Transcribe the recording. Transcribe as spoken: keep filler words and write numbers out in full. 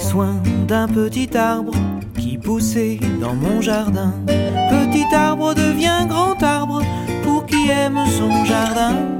soin d'un petit arbre qui poussait dans mon jardin. Petit arbre devient grand arbre pour qui aime son jardin.